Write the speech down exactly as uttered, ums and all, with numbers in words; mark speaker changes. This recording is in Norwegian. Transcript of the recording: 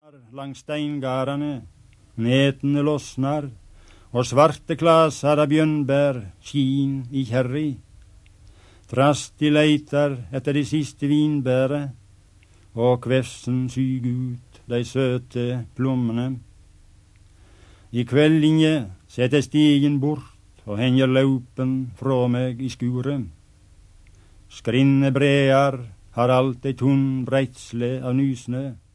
Speaker 1: Langs steingarane, netene losnar, og svarte klasar av bjønnbær skin i kjerri. Trast de leitar etter de siste vinbære, og kvefsen syg ut de søte plommene. I kveldinje setter stigen bort, og henger laupen fra meg i skuret. Skrinne brear har alt ei tunn breitsle av nysnø.